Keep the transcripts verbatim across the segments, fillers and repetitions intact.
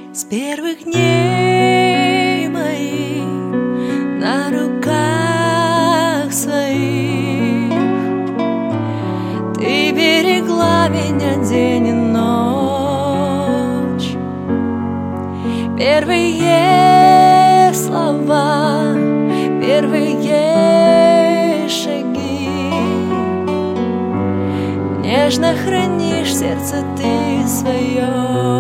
С первых дней моих на руках своих ты берегла меня день и ночь. Первые слова, первые шаги нежно хранишь в сердце ты свое.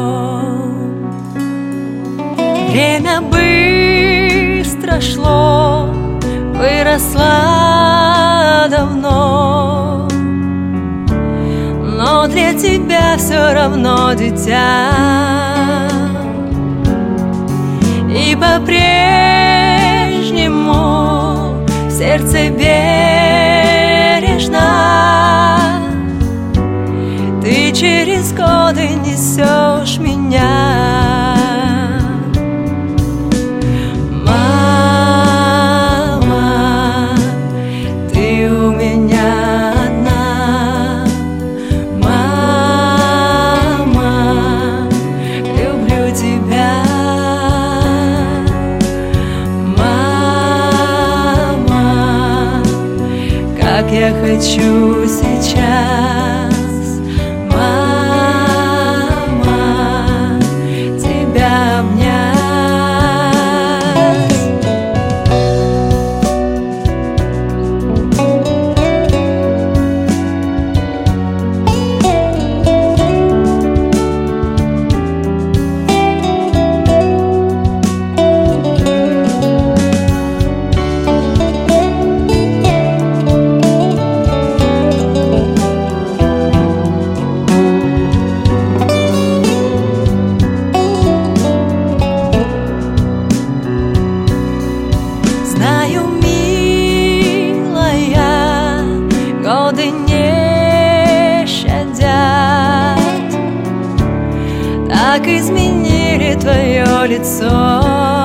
Время быстро шло, выросла давно, но для тебя все равно дитя. И по-прежнему в сердце бережно ты через годы несешь меня. Я хочу сейчас, мама, тебя обнять. Знаю, милая, годы не щадят, так изменили твое лицо.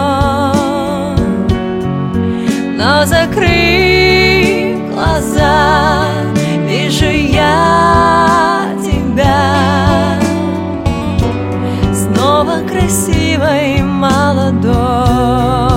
Но закрыв глаза, вижу я тебя снова красивой и молодой.